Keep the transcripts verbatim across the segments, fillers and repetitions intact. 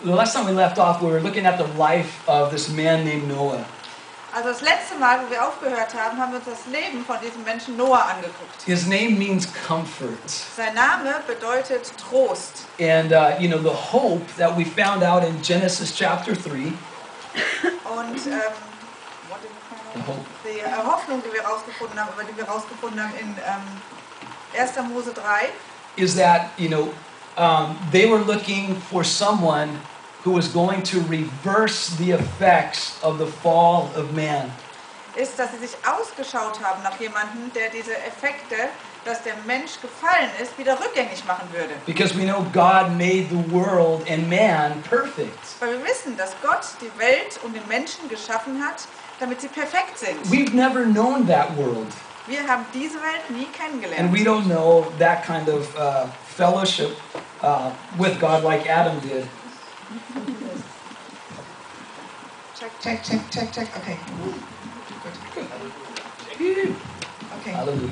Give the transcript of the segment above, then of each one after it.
the last time we left off, we were looking at the life of this man named Noah. Also das letzte Mal, wo wir aufgehört haben, haben wir uns das Leben von diesem Menschen Noah angeguckt. His name means comfort. Sein Name bedeutet Trost. And, uh, you know, the hope that we found out in Genesis chapter three. Und ähm, what did we find out? The hope. Die äh, Hoffnung, die wir rausgefunden haben, über die wir rausgefunden haben in ähm, erster Mose drei, Is that, you know, um, they were looking for someone who was going to reverse the effects of the fall of man. ist, dass sie sich ausgeschaut haben nach jemandem, der diese Effekte, dass der Mensch gefallen ist, wieder rückgängig machen würde. Because we know God made the world and man perfect. Weil wir wissen, dass Gott die Welt und den Menschen geschaffen hat, damit sie perfekt sind. We've never known that world. Wir haben diese Welt nie kennengelernt. And we don't know that kind of uh, fellowship uh, with God like Adam did. Check, check, check, check, check. Okay. Gut. Okay. Hallelujah.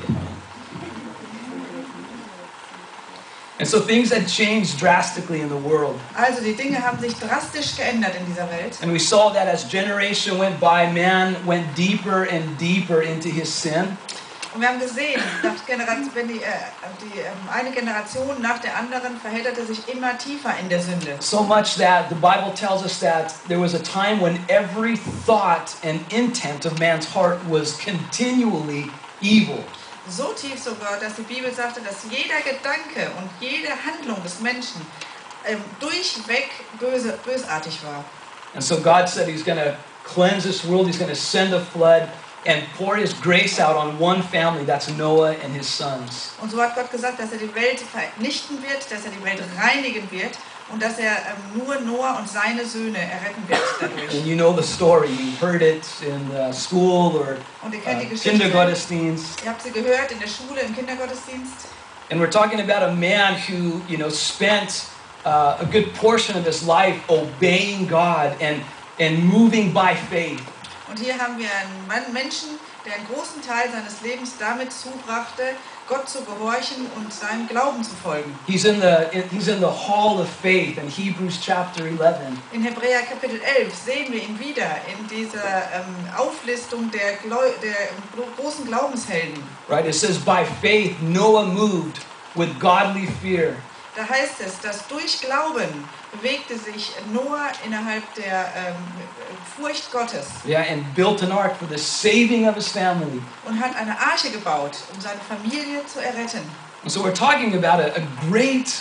And so things had changed drastically in the world. Also die Dinge haben sich drastisch geändert in dieser Welt. And we saw that as generation went by, man went deeper and deeper into his sin. Und wir haben gesehen, nach Generation, wenn die, äh, die ähm, eine Generation nach der anderen verhedderte sich immer tiefer in der Sünde. So much that the Bible tells us that there was a time when every thought and intent of man's heart was continually evil. So tief sogar, dass die Bibel sagte, dass jeder Gedanke und jede Handlung des Menschen ähm, durchweg böse, bösartig war. And so God said he's going to cleanse this world, he's going to send a flood and pour his grace out on one family, that's Noah and his sons. Und so hat Gott gesagt, dass er die Welt vernichten wird, dass er die Welt reinigen wird und dass er ähm, nur Noah und seine Söhne erretten wird dadurch. And you know the story, you heard it in uh, school or Und ihr kennt die uh, Geschichte. Kindergottesdienst. Ihr habt sie gehört in der Schule, im Kindergottesdienst. And we're talking about a man who, you know, spent uh, a good portion of his life obeying God and, and moving by faith. Und hier haben wir einen Mann, Menschen, der einen großen Teil seines Lebens damit zubrachte, Gott zu gehorchen und seinem Glauben zu folgen. He's in the in, he's in the hall of faith in Hebrews chapter eleven. In Hebräer Kapitel elf sehen wir ihn wieder in dieser ähm, Auflistung der, Gläu der großen Glaubenshelden. Right? It says by faith Noah moved with godly fear. Da heißt es, dass durch Glauben bewegte sich Noah innerhalb der ähm, Furcht Gottes. Yeah, and built an ark for the saving of his family. Und hat eine Arche gebaut, um seine Familie zu erretten. And so we're talking about a, a great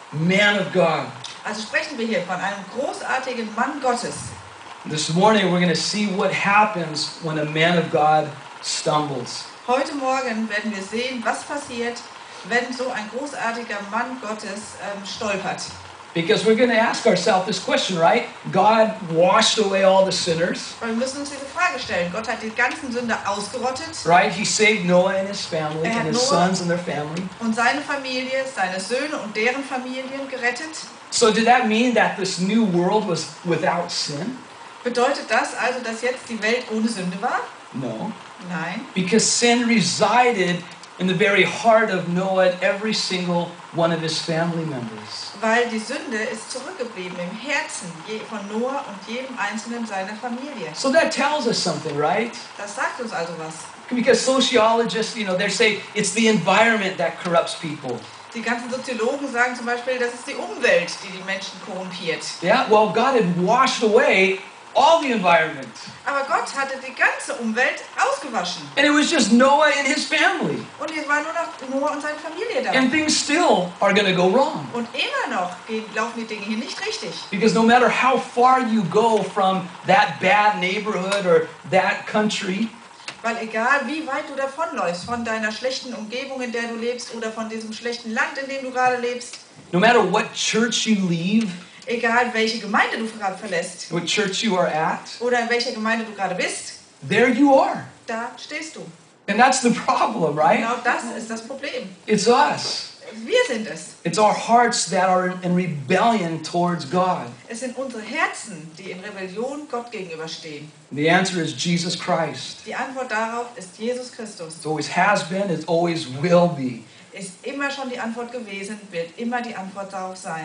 man of God. Also sprechen wir hier von einem großartigen Mann Gottes. This morning we're going to see what happens when a man of God stumbles. Heute Morgen werden wir sehen, was passiert, wenn so ein großartiger Mann Gottes ähm, stolpert. Because we're going to ask ourselves this question, right? God washed away all the sinners, Weil wir müssen uns diese Frage stellen. Gott hat die ganzen Sünder ausgerottet right? He saved Noah and his family Er hat and his Noah- sons and their family. und seine Familie, seine Söhne und deren Familien gerettet. So did that mean that this new world was without sin? Bedeutet das also, dass jetzt die Welt ohne Sünde war? No. Nein. Because sin resided in the very heart of Noah and every single one of his family members. Weil die Sünde ist zurückgeblieben im Herzen je- von Noah und jedem einzelnen seiner Familie. So that tells us something, right? Das sagt uns also was. Because sociologists, you know, they say it's the environment that corrupts people. Die ganzen Soziologen sagen zum Beispiel, das ist die Umwelt, die die Menschen korrumpiert. Yeah, well, God had washed away all the environment. Aber Gott hatte die ganze Umwelt ausgewaschen. And it was just Noah and his family. Und jetzt war nur noch Noah und seine Familie da. And things still are going to go wrong. Und immer noch gehen, laufen die Dinge hier nicht richtig. Because no matter how far you go from that bad neighborhood or that country, Weil egal wie weit du davonläufst, von deiner schlechten Umgebung, in der du lebst, oder von diesem schlechten Land, in dem du gerade lebst, no matter what church you leave, egal welche Gemeinde du gerade verlässt what church you are at, oder in welcher Gemeinde du gerade bist, there you are. da stehst du. And that's the problem, right? Genau das ist das Problem. It's us. Wir sind es. It's our hearts that are in rebellion towards God. Es sind unsere Herzen, die in Rebellion Gott gegenüberstehen. The answer is Jesus Christ. Die Antwort darauf ist Jesus Christus. It always has been, it always will be. Ist immer schon die Antwort gewesen, wird immer die Antwort darauf sein.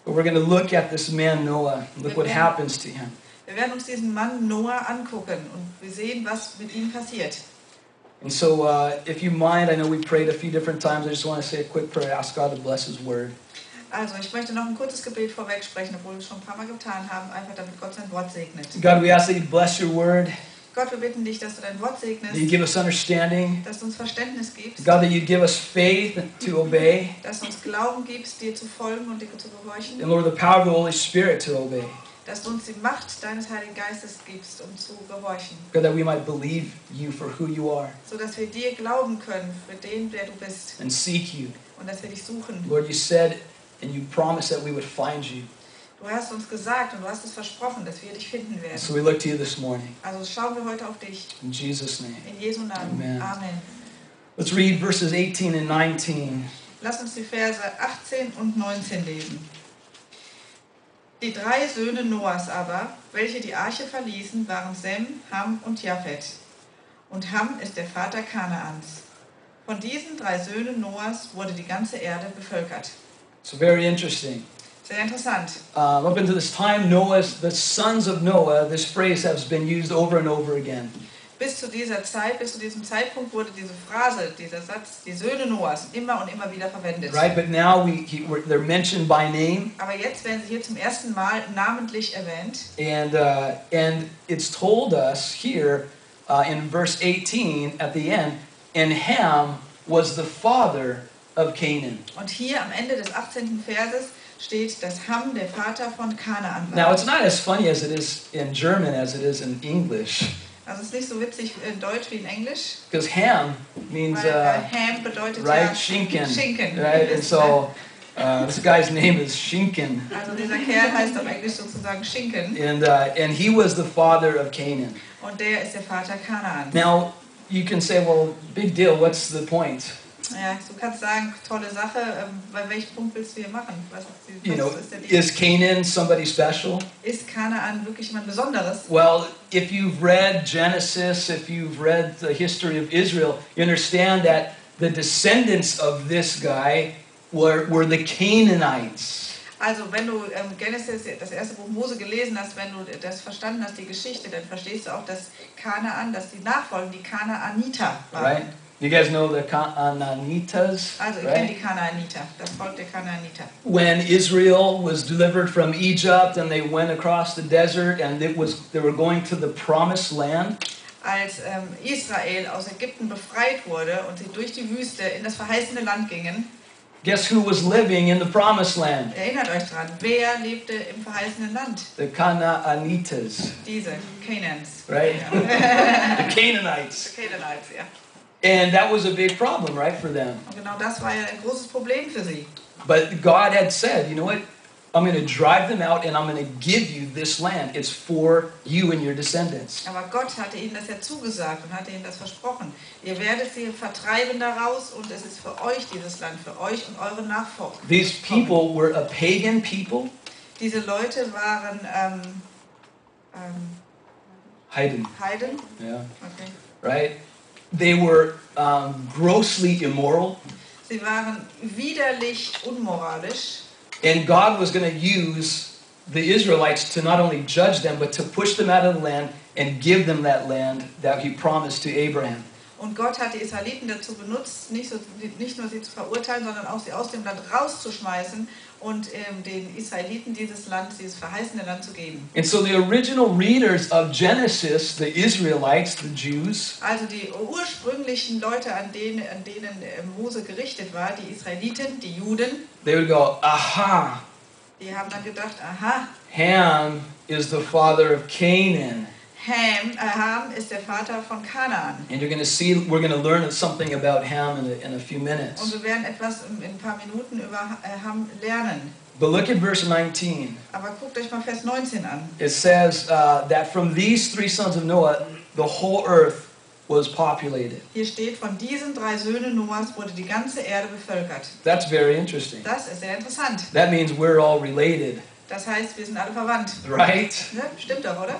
But we're going to look at this man Noah. Look what happens to him. Wir werden uns diesen Mann Noah angucken und wir sehen, was mit ihm passiert. And so, uh, if you mind, I know we prayed a few different times. I just want to say a quick prayer. Ask God to bless His Word. Also, ich möchte noch ein kurzes Gebet vorweg sprechen, obwohl wir es schon ein paar Mal getan haben, einfach damit Gott sein Wort segnet. God, we ask that you bless your Word. Gott, wir bitten dich, dass du dein Wort segnest, That you give us understanding. dass du uns Verständnis gibst, God, that you give us faith to obey. dass du uns Glauben gibst, dir zu folgen und dir zu gehorchen, And Lord, the power of the Holy Spirit to obey. dass du uns die Macht deines Heiligen Geistes gibst, um zu gehorchen, God, that we might believe you for who you are sodass wir dir glauben können, für den, der du bist, and seek you. und dass wir dich suchen. Lord, you said and you promised that we would find you. Du hast uns gesagt und du hast es versprochen, dass wir dich finden werden. So we look to you this morning. Also schauen wir heute auf dich. In Jesus' name. In Jesu Namen. Amen. Amen. Let's read verses eighteen and nineteen. Lass uns die Verse achtzehn und neunzehn lesen. Die drei Söhne Noahs aber, welche die Arche verließen, waren Sem, Ham und Japhet. Und Ham ist der Vater Kanaans. Von diesen drei Söhnen Noahs wurde die ganze Erde bevölkert. So very interesting. Sehr interessant. Um, up until this time, Noah's, the sons of Noah, this phrase has been used over and over again. Bis zu dieser Zeit, bis zu diesem Zeitpunkt wurde diese Phrase, dieser Satz, die Söhne Noahs, immer und immer wieder verwendet. Right? But now we, he, we're, they're mentioned by name. Aber jetzt werden sie hier zum ersten Mal namentlich erwähnt. And, uh, and it's told us here uh, in verse eighteen at the end, and Ham was the father of Canaan. Und hier am Ende des achtzehnten Verses steht, dass Ham der Vater von Kanaan war. Now, it's not as funny as it is in German as it is in English. Also es ist nicht so witzig in Deutsch wie in Englisch. Because ham means, Weil, uh, äh, Ham bedeutet right, ja Schinken. Schinken. Right? And so uh, this guy's name is Schinken. Also dieser Kerl heißt auf Englisch sozusagen Schinken. And, uh, and he was the father of Canaan. Und der ist der Vater Kanaans. Now, you can say, well, big deal, what's the point? Ja, du kannst sagen, tolle Sache, ähm, bei welchem Punkt willst du hier machen? Was, ist die- You know, was ist der Deal? is Canaan somebody special? Ist Kanaan wirklich jemand Besonderes? Well, if you've read Genesis, if you've read the history of Israel, you understand that the descendants of this guy were, were the Canaanites. Also wenn du ähm, Genesis, das erste Buch Mose gelesen hast, wenn du das verstanden hast, die Geschichte, dann verstehst du auch, dass Kanaan, dass die Nachfolgen die Kanaaniter waren. Right? You guys know the Canaanitas, Also ihr kennt die right? Kanaaniter, das Volk der Kanaaniter. When Israel was delivered from Egypt and they went across the desert and it was they were going to the promised land. Als ähm, Israel aus Ägypten befreit wurde und sie durch die Wüste in das verheißene Land gingen, Guess who was living in the promised land? erinnert euch dran, wer lebte im verheißenen Land? The Canaanitas, Diese, Canaans. right? Ja. The Canaanites. Canaanites, ja. And that was a big problem, right, for them. Und genau das war ja ein großes Problem für sie. But God had said, you know what? I'm going to drive them out and I'm going to give you this land. It's for you and your descendants. Aber Gott hatte ihnen das ja zugesagt und hatte ihnen das versprochen. Ihr werdet sie vertreiben daraus und es ist für euch dieses Land, für euch und eure Nachfolger. These people were a pagan people. Diese Leute waren ähm, ähm, Heiden. Heiden. Yeah. Okay. Right? They were um, grossly immoral. Sie waren widerlich unmoralisch. And God was going to use the Israelites to not only judge them, but to push them out of the land and give them that land that He promised to Abraham. Und Gott hat die Israeliten dazu benutzt, nicht, so, nicht nur sie zu verurteilen, sondern auch sie aus dem Land rauszuschmeißen und ähm, den Israeliten dieses Land, dieses verheißene Land zu geben. And so the original readers of Genesis, the Israelites, the Jews, Also die ursprünglichen Leute, an denen, an denen äh, Mose gerichtet war, die Israeliten, die Juden, they would go, aha, die haben dann gedacht, aha, Ham is the father of Canaan. Ham, äh, Ham ist der Vater von Kanaan. And you're going to see, we're going to learn something about Ham in a, in a few Und minutes. wir werden etwas in, in ein paar Minuten über äh, Ham lernen. But look at verse nineteen. Aber guckt euch mal Vers neunzehn an. It says uh, that from these three sons of Noah, the whole earth was populated. Hier steht, von diesen drei Söhnen Noahs wurde die ganze Erde bevölkert. That's very interesting. Das ist sehr interessant. That means we're all related, Das heißt, wir sind alle verwandt. right? Ne? Stimmt doch, oder?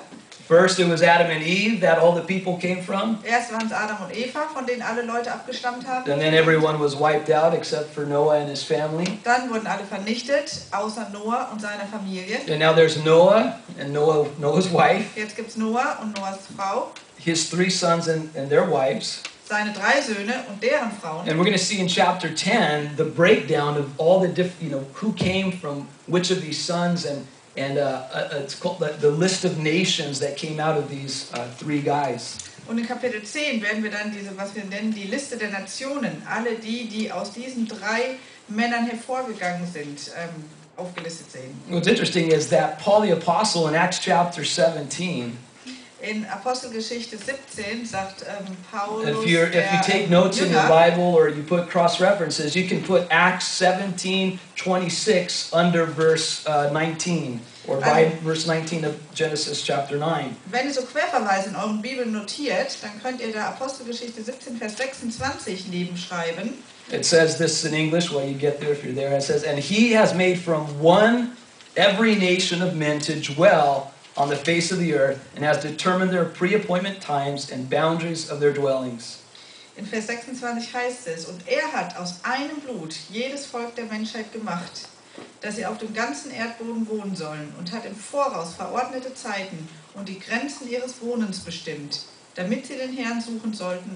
First it was Adam and Eve that all the people came from. Erst waren es Adam und Eva, von denen alle Leute abgestammt haben. And then everyone was wiped out except for Noah and his family. Dann wurden alle vernichtet, außer Noah und seiner Familie. And now there's Noah and Noah, Noah's wife, Jetzt gibt es Noah und Noahs Frau, his three sons and, and their wives. seine drei Söhne und deren Frauen. And we're going to see in chapter ten the breakdown of all the different, you know, who came from which of these sons, and and uh, uh, it's called the, the list of nations that came out of these uh, three guys. Und in Kapitel zehn werden wir dann diese, was wir nennen, die Liste der Nationen, alle die, die aus diesen drei Männern hervorgegangen sind, ähm, aufgelistet sehen. What's interesting is that Paul the Apostle in Acts chapter seventeen, In Apostelgeschichte siebzehn sagt ähm, Paulus, if you if you take notes in your Jünger, Bible or you put cross references, you can put Acts seventeen twenty-six under verse uh, nineteen, or by Also- verse nineteen of Genesis chapter nine. wenn ihr so Querverweise in euren Bibeln notiert, dann könnt ihr da Apostelgeschichte siebzehn, Vers sechsundzwanzig nebenschreiben. It says this in English while you get there if you're there. It says, "And he has made from one every nation of men to dwell on the face of the earth, and has determined their pre-appointment times and boundaries of their dwellings." In Vers sechsundzwanzig heißt es, und er hat aus einem Blut jedes Volk der Menschheit gemacht, dass sie auf dem ganzen Erdboden wohnen sollen, und hat im Voraus verordnete Zeiten und die Grenzen ihres Wohnens bestimmt, damit sie den Herrn suchen sollten.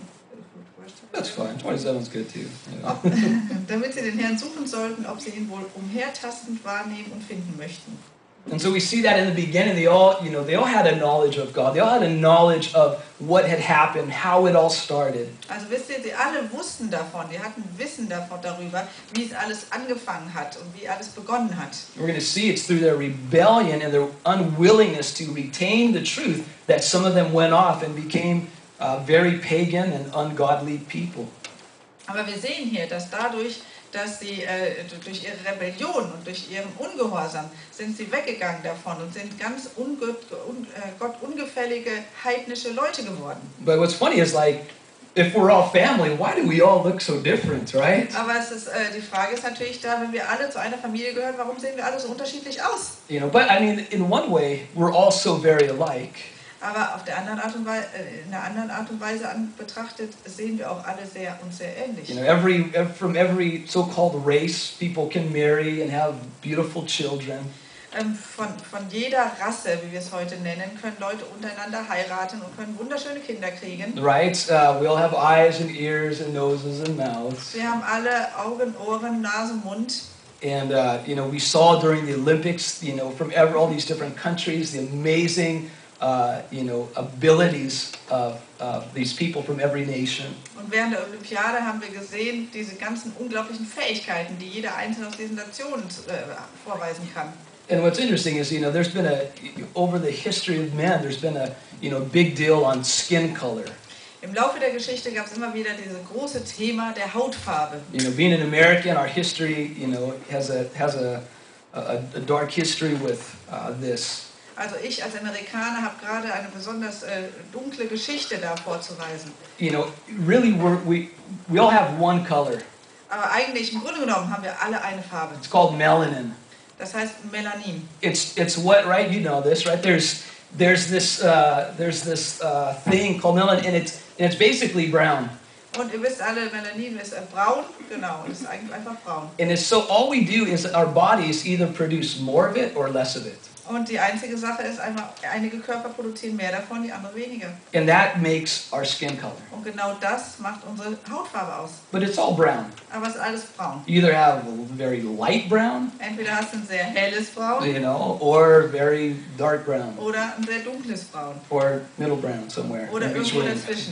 That's fine. twenty-seven is good too. Ob, damit sie den Herrn suchen sollten, ob sie ihn wohl umhertastend wahrnehmen und finden möchten. And so we see that in the beginning, they all, you know, they all had a knowledge of God. They all had a knowledge of what had happened, how it all started. Also wisst ihr, sie alle wussten davon, die hatten Wissen davon darüber, wie es alles angefangen hat und wie alles begonnen hat. We're going to see it's through their rebellion and their unwillingness to retain the truth that some of them went off and became uh, very pagan and ungodly people. Aber wir sehen hier, dass dadurch, dass sie äh, durch ihre Rebellion und durch ihren Ungehorsam sind sie weggegangen davon und sind ganz ungott, un, äh, Gott ungefällige heidnische Leute geworden. But what's funny is, like, if we're all family, why do we all look so different, right? Aber es ist, äh, die Frage ist natürlich da, wenn wir alle zu einer Familie gehören, warum sehen wir alle so unterschiedlich aus? You know, but I mean, in one way, we're all so very alike. Aber auf der anderen Art und Weise, äh, in einer anderen Art und Weise an, betrachtet, sehen wir auch alle sehr uns sehr ähnlich. You know, every ev- from every so-called race, people can marry and have beautiful children. Ähm, von, von jeder Rasse, wie wir es heute nennen, können Leute untereinander heiraten und können wunderschöne Kinder kriegen. Right? Uh, we all have eyes and ears and noses and mouths. Wir haben alle Augen, Ohren, Nase, Mund. And uh, you know, we saw during the Olympics, you know, from ever, all these different countries, the amazing, uh, you know, abilities of uh, these people from every nation. Und während der Olympiade haben wir gesehen, diese ganzen unglaublichen Fähigkeiten, die jeder Einzelne aus diesen Nationen äh, vorweisen kann. And what's interesting is, you know, there's been a, over the history of man, there's been a, you know, big deal on skin color. Im Laufe der Geschichte gab es immer wieder dieses große Thema der Hautfarbe. You know, being an American, our history, you know, has a has a a, a dark history with uh, this. Also ich als Amerikaner habe gerade eine besonders äh, dunkle Geschichte da vorzuweisen. You know, really, we're, we we all have one color. Aber eigentlich, im Grunde genommen, haben wir alle eine Farbe. It's called melanin. Das heißt Melanin. It's it's what, right? You know this, right? There's there's this uh, there's this uh, thing called melanin, and it's and it's basically brown. Und ihr wisst alle, Melanin ist äh, braun, genau, ist eigentlich einfach braun. And it's so all we do is our bodies either produce more of it or less of it. Und die einzige Sache ist einfach, einige Körper produzieren mehr davon, die anderen weniger. And that makes our skin color. Und genau das macht unsere Hautfarbe aus. But it's all brown. Aber es ist alles braun. You either have a very light brown, Entweder hast du ein sehr helles Braun you know, or very dark brown, oder ein sehr dunkles Braun. or middle brown somewhere Oder in irgendwo between. dazwischen.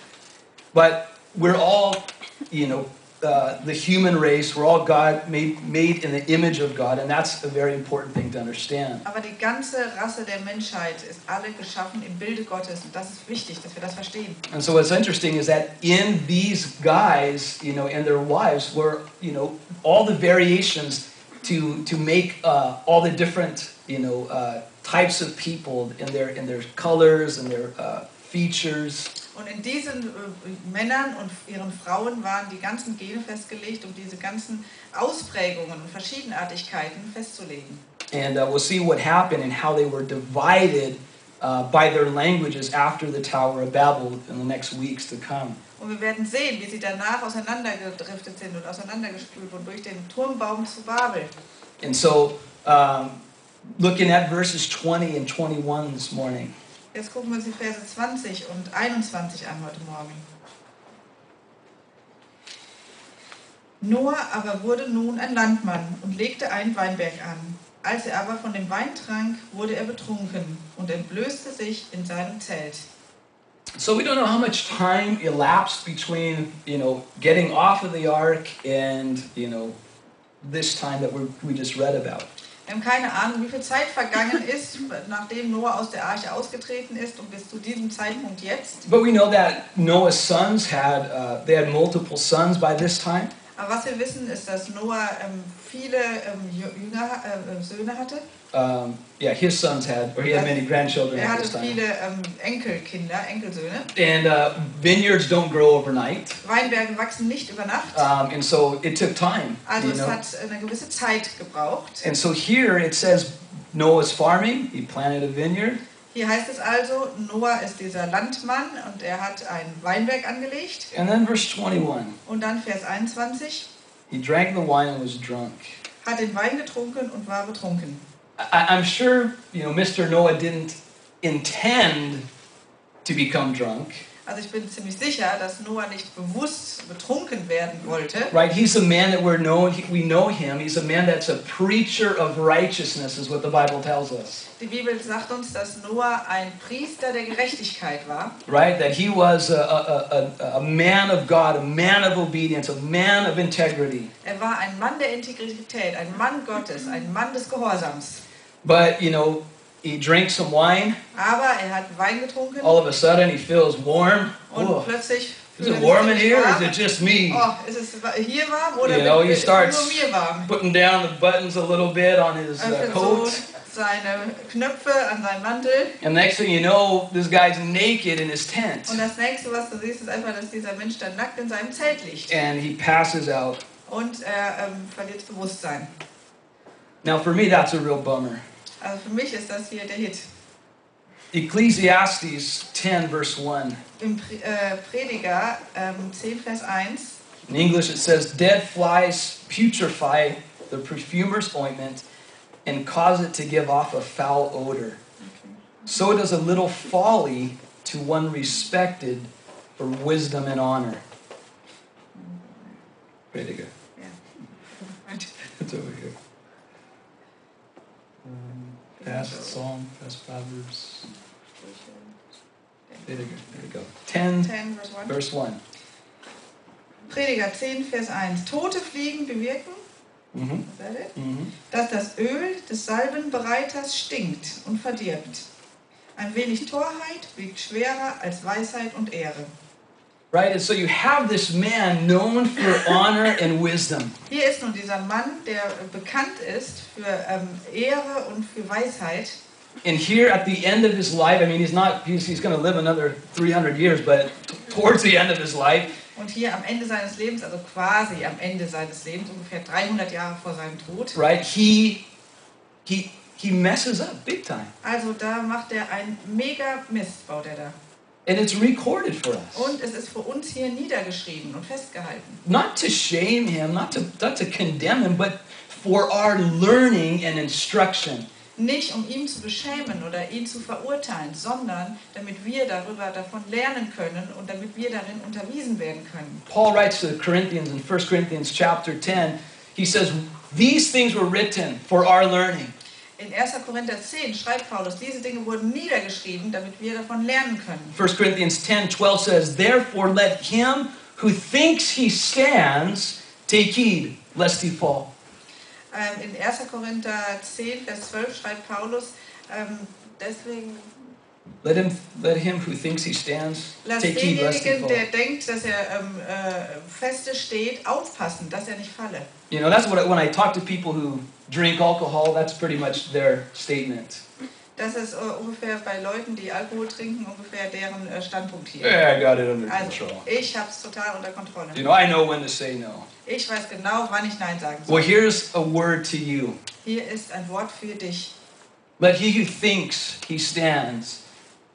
But we're all, you know, uh, the human race. We're all God made made in the image of God, and that's a very important thing to understand. Aber die ganze Rasse der Menschheit ist alle geschaffen im Bilde Gottes. Und das ist wichtig, dass wir das verstehen. And so what's interesting is that in these guys, you know, and their wives, were, you know, all the variations to to make uh, all the different, you know, uh, types of people in their in their colors and their uh, features. Und in diesen äh, Männern und ihren Frauen waren die ganzen Gene festgelegt, um diese ganzen Ausprägungen und Verschiedenartigkeiten festzulegen. And uh, we'll see what happened and how they were divided uh, by their languages after the Tower of Babel in the next weeks to come. Und wir werden sehen, wie sie danach auseinandergedriftet sind und auseinandergespült wurden durch den Turmbaum zu Babel. And so, um, looking at verses twenty and twenty-one this morning. Jetzt gucken wir uns die Verse zwanzig und einundzwanzig an heute Morgen. Noah aber wurde nun ein Landmann und legte einen Weinberg an. Als er aber von dem Wein trank, wurde er betrunken und entblößte sich in seinem Zelt. So we don't know how much time elapsed between, you know, getting off of the ark and, you know, this time that we we just read about. Wir haben keine Ahnung, wie viel Zeit vergangen ist, nachdem Noah aus der Arche ausgetreten ist und bis zu diesem Zeitpunkt jetzt. But we know that Noah's sons had, uh, they had multiple sons by this time. Aber was wir wissen, ist, dass Noah ähm, viele ähm, Jünger, äh, Söhne hatte. Um, yeah, his sons had, or he had many grandchildren Er at hatte this time. viele ähm, Enkelkinder, Enkelsöhne. And uh, vineyards don't grow overnight. Weinberge wachsen nicht über Nacht. Um, and so it took time, Also you es know. hat eine gewisse Zeit gebraucht. And so here it says Noah's farming, he planted a vineyard. Hier heißt es also, Noah ist dieser Landmann und er hat ein Weinberg angelegt. And then verse twenty-one, Und dann Vers einundzwanzig, he drank the wine and was drunk. hat den Wein getrunken und war betrunken. I, I'm sure, you know, Mister Noah didn't intend to become drunk, Also ich bin ziemlich sicher, dass Noah nicht bewusst betrunken werden wollte. right? He's a man that we're known, we know him. He's a man that's a preacher of righteousness, is what the Bible tells us, Die Bibel sagt uns, dass Noah ein Priester der Gerechtigkeit war. right? That he was a, a, a, a man of God, a man of obedience, a man of integrity. Er war ein Mann der Integrität, ein Mann Gottes, ein Mann des Gehorsams. But, you know, he drank some wine. Aber er hat Wein getrunken All of a sudden, he feels warm. und Oh, plötzlich is fühlt it er sich warm in ziemlich here or is warm. it just me? Oh, ist es hier warm oder You know, he ist es starts nur mir warm? putting down the buttons a little bit on his Er uh, öffnet so coat. seine Knöpfe an seinem Mantel. And next thing you know, this guy's naked in his tent. Und das nächste, was du siehst, ist einfach, dass dieser Mensch dann nackt in seinem Zelt liegt. And he passes out. Und er ähm, verliert das Bewusstsein. Now, for me, that's a real bummer. Also für mich ist das hier der Hit. Ecclesiastes ten, verse one. Im Pre- äh, Prediger ähm, zehn, Vers eins. In English, it says, "Dead flies putrefy the perfumer's ointment and cause it to give off a foul odor. So does a little folly to one respected for wisdom and honor." Prediger. Ja. It's over here. Um, past Psalm, past Proverbs. There you go. There you go. ten, zehn, Vers eins. verse one. Prediger zehn, Vers eins. Tote Fliegen bewirken, Mm-hmm. is that it? Mm-hmm. Dass das Öl des Salbenbereiters stinkt und verdirbt. Ein wenig Torheit wiegt schwerer als Weisheit und Ehre. Right? And so you have this man known for honor and wisdom. Hier ist nun dieser Mann, der bekannt ist für ähm, Ehre und für Weisheit. And here at the end of his life, I mean, he's not, he's, he's going to live another three hundred years, but t- towards the end of his life, Und hier am Ende seines Lebens, also quasi am Ende seines Lebens, ungefähr dreihundert Jahre vor seinem Tod, right, he, he, he messes up big time. also da macht er ein mega Mist, baut er da. And it's recorded for us. Und es ist für uns hier niedergeschrieben und festgehalten. Not to shame him, not to, not to condemn him, but for our learning and instruction. Nicht um ihn zu beschämen oder ihn zu verurteilen, sondern damit wir darüber davon lernen können und damit wir darin unterwiesen werden können. Paul writes to the Corinthians in First Corinthians chapter ten, he says, "These things were written for our learning." In erster Korinther zehn schreibt Paulus, diese Dinge wurden niedergeschrieben, damit wir davon lernen können. First Corinthians ten twelve says, "Therefore let him who thinks he stands take heed, lest he fall." Ähm, in erster Korinther zehn, Vers zwölf schreibt Paulus, ähm, deswegen Let him, let him who thinks he stands lasst take heed, lest he denjenigen, fall. der denkt, dass er ähm, äh, feste steht, aufpassen, dass er nicht falle. You know, that's what I, when I talk to people who drink alcohol, that's pretty much their statement. Das ist äh, ungefähr bei Leuten, die Alkohol trinken, ungefähr deren äh, Standpunkt hier. Yeah, I got it under Also, control. ich habe es total unter Kontrolle. You know, I know when to say no. Ich weiß genau, wann ich Nein sagen Well, soll. here's a word to you. Hier ist ein Wort für dich. Let he who thinks he stands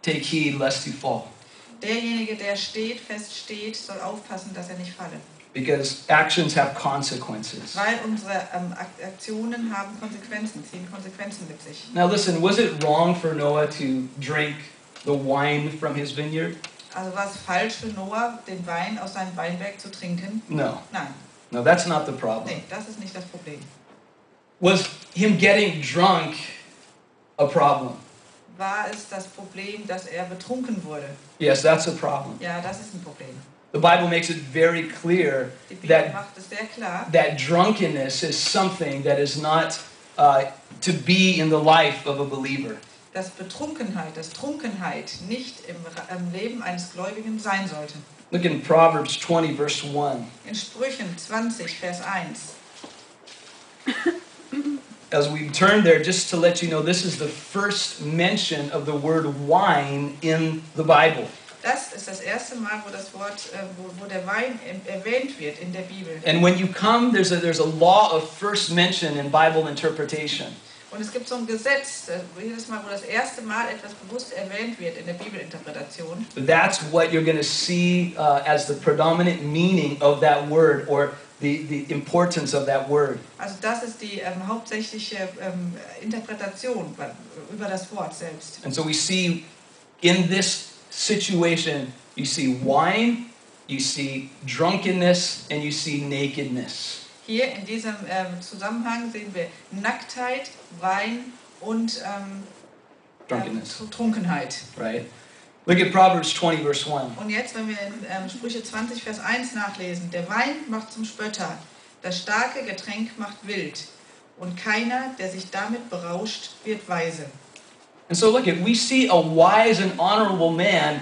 take heed lest you fall. Derjenige, der steht, fest steht, soll aufpassen, dass er nicht falle. Because actions have consequences. Weil unsere ähm, Ak- Aktionen haben Konsequenzen, ziehen Konsequenzen mit sich. Now listen, was it wrong for Noah to drink the wine from his vineyard? Also war es falsch für Noah, den Wein aus seinem Weinberg zu trinken? No. Nein, No, that's not the problem. nee, das ist nicht das Problem. Was him getting drunk a problem? War es das Problem, dass er betrunken wurde? Yes, that's a problem. Ja, das ist ein Problem. The Bible makes it very clear Die Bibel that macht es sehr klar, that drunkenness is something that is not uh, to be in the life of a believer. dass Betrunkenheit, dass Trunkenheit nicht im, Ra- im Leben eines Gläubigen sein sollte. Look in Proverbs twenty, verse one. In Sprüchen zwanzig, Vers eins. As we turn there, just to let you know, this is the first mention of the word wine in the Bible. Das ist das erste Mal, wo das Wort, äh, wo, wo der Wein em- erwähnt wird in der Bibel. And when you come, there's a, there's a law of first mention in Bible interpretation. Und es gibt so ein Gesetz, äh, wo jedes Mal, wo das erste Mal etwas bewusst erwähnt wird in der Bibelinterpretation. That's what you're going to see uh, as the predominant meaning of that word, or the, the importance of that word. Also das ist die ähm, hauptsächliche ähm, Interpretation über- über das Wort selbst. And so we see in this situation, you see wine, you see drunkenness, and you see nakedness. Hier in diesem ähm, Zusammenhang sehen wir Nacktheit, Wein und ähm, Drunkenness, ähm, Trunkenheit. right? Look at Proverbs twenty, verse one. Und jetzt, wenn wir in ähm, Sprüche zwanzig, Vers eins nachlesen, der Wein macht zum Spötter, das starke Getränk macht wild und keiner, der sich damit berauscht, wird weise. And so look at, we see a wise and honorable man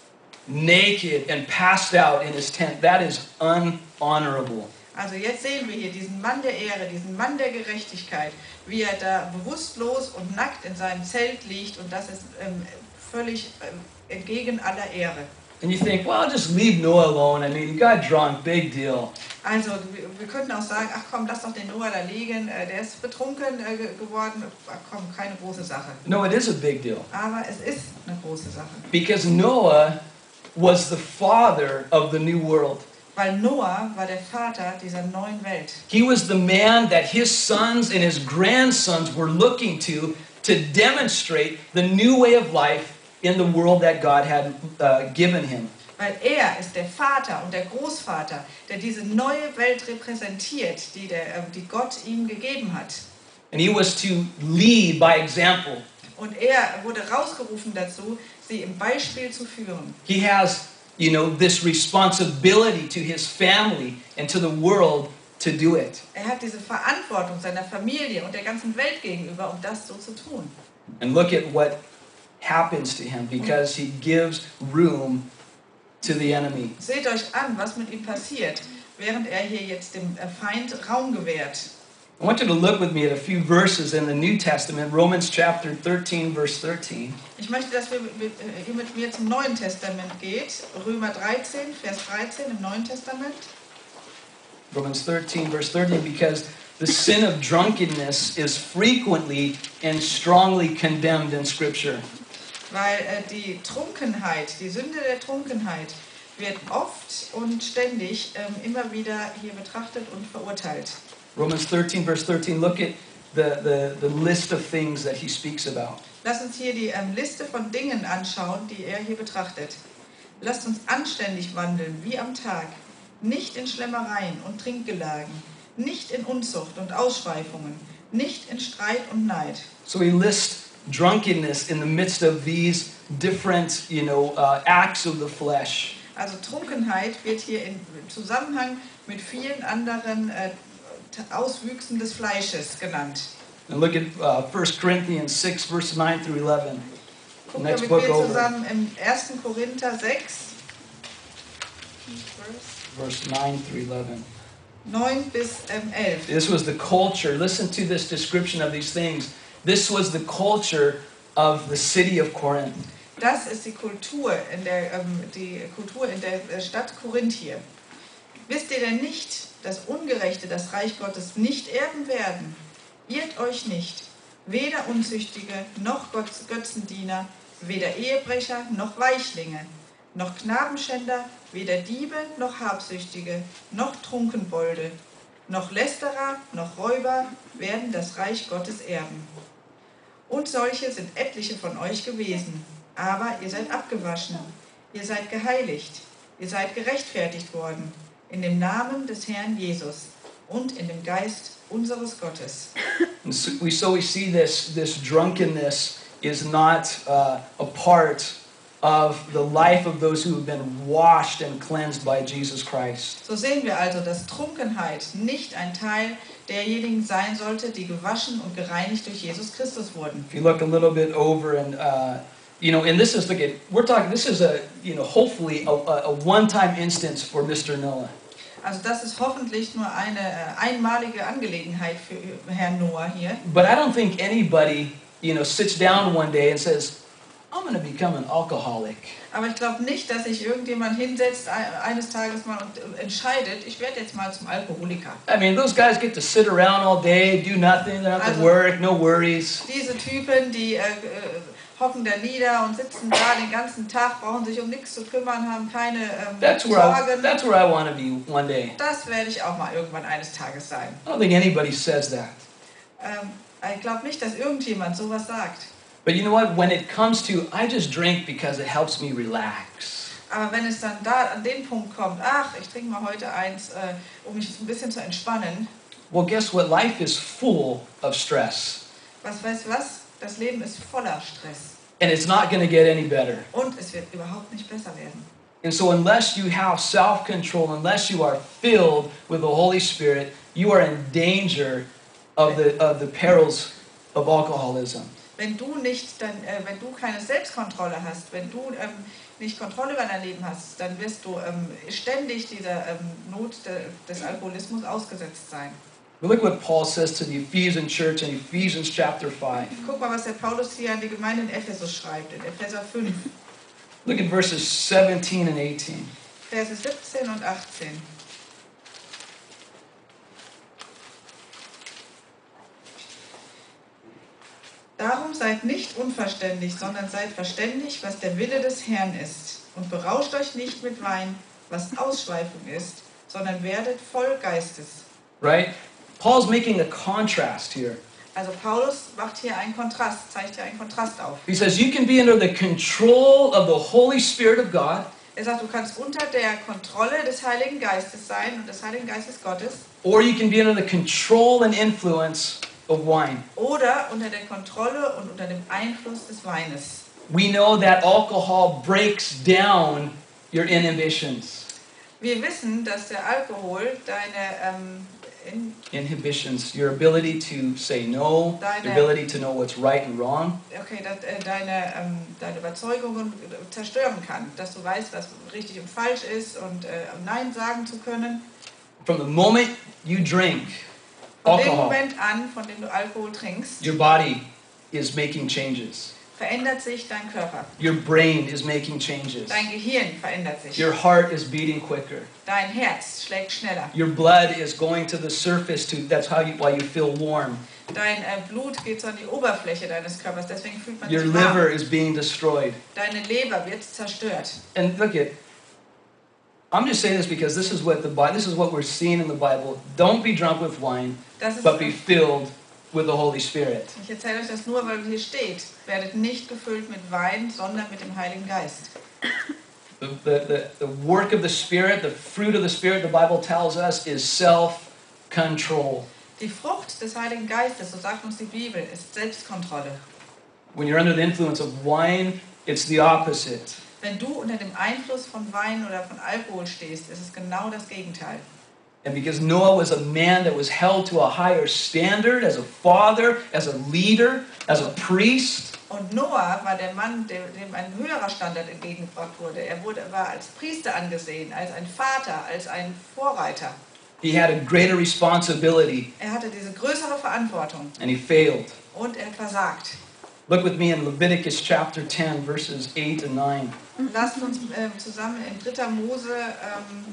naked and passed out in his tent. That is unhonorable. Also jetzt sehen wir hier diesen Mann der Ehre, diesen Mann der Gerechtigkeit, wie er da bewusstlos und nackt in seinem Zelt liegt, und das ist ähm, völlig ähm, entgegen aller Ehre. And you think, well, just leave Noah alone. I mean, he got drunk, big deal. Also wir, wir könnten auch sagen, ach komm, lass doch den Noah da liegen, äh, der ist betrunken äh, ge- geworden, ach komm, keine große Sache. No, it is a big deal. Aber es ist eine große Sache. Because Noah was the father of the new world. Weil Noah war der Vater dieser neuen Welt. He was the man that his sons and his grandsons were looking to to demonstrate the new way of life in the world that God had uh, given him. Weil er ist der Vater und der Großvater, der diese neue Welt repräsentiert, die, der, äh, die Gott ihm gegeben hat. And he was to lead by example. Und er wurde rausgerufen dazu, sie im Beispiel zu führen. He has, you know, this responsibility to his family and to the world to do it. Er hat diese Verantwortung seiner Familie und der ganzen Welt gegenüber, um das so zu tun. And look at what happens to him because he gives room to the enemy. Seht euch an, was mit ihm passiert, während er hier jetzt dem äh, Feind Raum gewährt. I want you to look with me at a few verses in the New Testament, Romans chapter thirteen, verse thirteen. Ich möchte, dass wir mit, ihr mit mir zum Neuen Testament geht. Römer dreizehn, Vers dreizehn im Neuen Testament. Romans thirteen, verse thirteen, because the sin of drunkenness is frequently and strongly condemned in Scripture. Weil äh, die Trunkenheit, die Sünde der Trunkenheit wird oft und ständig ähm, immer wieder hier betrachtet und verurteilt. Romans thirteen, verse thirteen, look at the, the, the list of things that he speaks about. Lass uns hier die ähm, Liste von Dingen anschauen, die er hier betrachtet. Lasst uns anständig wandeln, wie am Tag, nicht in Schlemmereien und Trinkgelagen, nicht in Unzucht und Ausschweifungen, nicht in Streit und Neid. So he lists drunkenness in the midst of these different, you know, uh, acts of the flesh. Also Trunkenheit wird hier in Zusammenhang mit vielen anderen äh, Auswüchsen des Fleisches genannt. And look at uh, First Corinthians six, verse nine through eleven. Gucken wir Next mit book mir over. zusammen im ersten Korinther sechs, Verse nine through eleven. neun bis ähm, elf. This was the culture. Listen to this description of these things. This was the culture of the city of Corinth. Das ist die Kultur in der, ähm, die Kultur in der äh, Stadt Korinth hier. Wisst ihr denn nicht, dass Ungerechte das Reich Gottes nicht erben werden? Irrt euch nicht. Weder Unzüchtige noch Götz- Götzendiener, weder Ehebrecher noch Weichlinge, noch Knabenschänder, weder Diebe noch Habsüchtige, noch Trunkenbolde, noch Lästerer, noch Räuber werden das Reich Gottes erben. Und solche sind etliche von euch gewesen, aber ihr seid abgewaschen, ihr seid geheiligt, ihr seid gerechtfertigt worden, in dem Namen des Herrn Jesus und in dem Geist unseres Gottes. And so we, so we see this, this drunkenness is not uh, a part of the life of those who have been washed and cleansed by Jesus Christ. So sehen wir also, dass Trunkenheit nicht ein Teil derjenigen sein sollte, die gewaschen und gereinigt durch Jesus Christus wurden. If you look a little bit over and, uh, you know, and this is, look at, we're talking, this is a, you know, hopefully a, a one-time instance for Mister Noah. Also das ist hoffentlich nur eine äh, einmalige Angelegenheit für Herrn Noah hier. But I don't think anybody, you know, sits down one day and says, I'm going to become an alcoholic. Aber ich glaube nicht, dass sich irgendjemand hinsetzt e- eines Tages mal und entscheidet, ich werde jetzt mal zum Alkoholiker. I mean, those guys get to sit around all day, do nothing, they don't have to Also- work, no worries. Diese Typen, die äh, äh, hocken da nieder und sitzen da den ganzen Tag, brauchen sich um nichts zu kümmern, haben keine ähm, That's where I, Sorgen. that's where I want to be one day. Das werde ich auch mal irgendwann eines Tages sein. I don't think anybody says that. Ähm, ich glaube nicht, dass irgendjemand sowas sagt. But you know what? When it comes to, I just drink because it helps me relax. Aber wenn es dann da an den Punkt kommt, ach, ich trinke mal heute eins, äh, um mich ein bisschen zu entspannen, Well, guess what? Life is full of stress. was weißt du was? Das Leben ist voller Stress. And it's not going to get any better. Und es wird überhaupt nicht besser werden. And so unless you have self-control, unless you are filled with the Holy Spirit, you are in danger of the, of the perils of alcoholism. Wenn du nicht, dann, äh, wenn du keine Selbstkontrolle hast, wenn du ähm, nicht Kontrolle über dein Leben hast, dann wirst du ähm, ständig dieser ähm, Not de, des Alkoholismus ausgesetzt sein. But look what Paul says to the Ephesian church in Ephesians chapter five. Guck mal, was der Paulus hier an die Gemeinde in Ephesus schreibt, in Epheser fünf, Look at verses seventeen and eighteen. Verse siebzehn und achtzehn. Darum seid nicht unverständig, sondern seid verständig, was der Wille des Herrn ist. Und berauscht euch nicht mit Wein, was Ausschweifung ist, sondern werdet voll Geistes. Right? Paul's making a contrast here. Also Paulus macht hier einen Kontrast, zeigt hier einen Kontrast auf. He says you can be under the control of the Holy Spirit of God, Er sagt, du kannst unter der Kontrolle des Heiligen Geistes sein und des Heiligen Geistes Gottes or you can be under the control and influence of wine. oder unter der Kontrolle und unter dem Einfluss des Weines. We know that alcohol breaks down your inhibitions. Wir wissen, dass der Alkohol deine, ähm, in, Inhibitions, your ability to say no, your ability to know what's right and wrong. okay, dass, äh, deine, ähm, deine Überzeugungen zerstören kann. Dass du weißt, was richtig und falsch ist und äh, Nein sagen zu können. From the moment you drink Von dem alcohol, Moment an, von dem du Alkohol trinkst, your body is making changes. verändert sich dein Körper. Your brain is making changes. Dein Gehirn verändert sich. Your heart is beating quicker. Dein Herz schlägt schneller. Your blood is going to the surface to that's how you why you feel warm. Dein äh, Blut geht so an die Oberfläche deines Körpers, deswegen fühlt man Your sich liver warm. is being destroyed. Deine Leber wird zerstört. And look at I'm just saying this because this is what the Bible this is what we're seeing in the Bible. Don't be drunk with wine, Das ist, but be filled with the Holy Spirit. ich erzähle euch das nur, weil hier steht, werdet nicht gefüllt mit Wein, sondern mit dem Heiligen Geist. The, the, the, the work of the Spirit, the fruit of the Spirit, the Bible tells us, is self-control. Die Frucht des Heiligen Geistes, so sagt uns die Bibel, ist Selbstkontrolle. When you're under the influence of wine, it's the opposite. Wenn du unter dem Einfluss von Wein oder von Alkohol stehst, ist es genau das Gegenteil. And because Noah was a man that was held to a higher standard as a father, as a leader, as a priest, Und Noah war der Mann, dem dem ein höherer Standard entgegengebracht wurde. Er wurde, war als Priester angesehen, als ein Vater, als ein Vorreiter. he had a greater responsibility, Er hatte diese größere Verantwortung and he failed. und er hat versagt. Look with me in Leviticus chapter ten, verses eight and nine. Lasst uns äh, zusammen in dritter Mose ähm,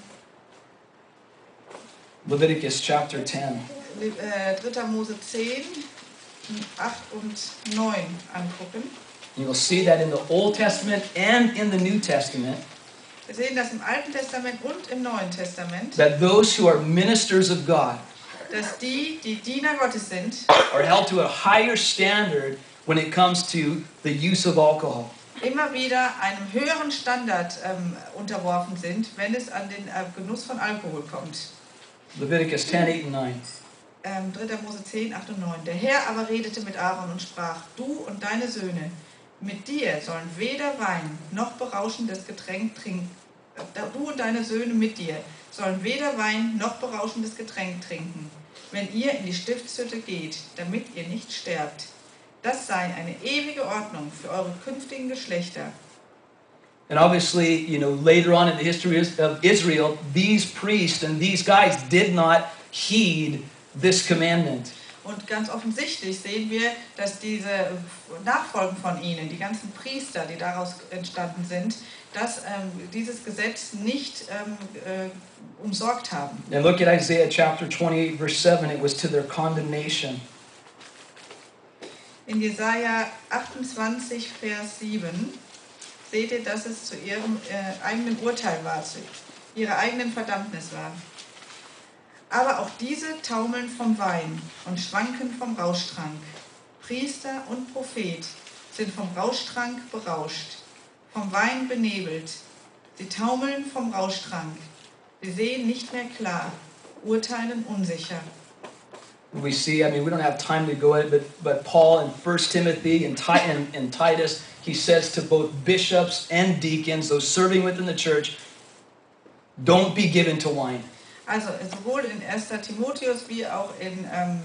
Leviticus chapter ten. äh, dritter Mose zehn, acht und neun angucken. You will see that in the Old Testament and in the New Testament, Wir sehen das im Alten Testament und im Neuen Testament, that those who are ministers of God dass die, die Diener Gottes sind, are held to a higher standard when it comes to the use of alcohol. immer wieder einem höheren Standard ähm, unterworfen sind, wenn es an den äh, Genuss von Alkohol kommt. Leviticus ten, eight and nine. Ähm, dritter Mose zehn, acht und neun. Der Herr aber redete mit Aaron und sprach, du und deine Söhne, mit dir sollen weder Wein noch berauschendes Getränk trinken. Äh, du und deine Söhne mit dir sollen weder Wein noch berauschendes Getränk trinken, wenn ihr in die Stiftshütte geht, damit ihr nicht sterbt. Das sei eine ewige Ordnung für eure künftigen Geschlechter. And obviously, you know, later on in the history of Israel, these priests and these guys did not heed this commandment. Und ganz offensichtlich sehen wir, dass diese Nachfolgen von ihnen, die ganzen Priester, die daraus entstanden sind, dass ähm, dieses Gesetz nicht ähm, äh, umsorgt haben. And look at Isaiah chapter twenty-eight, verse seven. It was to their condemnation. In Jesaja achtundzwanzig, Vers sieben seht ihr, dass es zu ihrem äh, eigenen Urteil war, zu ihrer eigenen Verdammnis war. Aber auch diese taumeln vom Wein und schwanken vom Rauschtrank. Priester und Prophet sind vom Rauschtrank berauscht, vom Wein benebelt. Sie taumeln vom Rauschtrank. Sie sehen nicht mehr klar, urteilen unsicher. We see, I mean, we don't have time to go into it, but, but Paul in First Timothy and, Ti- and, and Titus, he says to both bishops and deacons, those serving within the church, don't be given to wine. Also sowohl in erster Timotheus wie auch in, ähm,